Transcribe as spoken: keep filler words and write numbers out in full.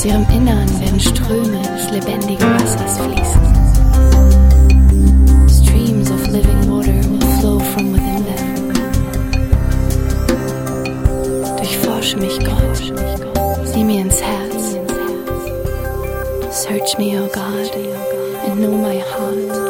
ihrem Innern werden Ströme des lebendigen Wassers fließen. Streams of living water will flow from within them. Durchforsche mich, Gott, sieh mir ins Herz. Search me, O God, and know my heart.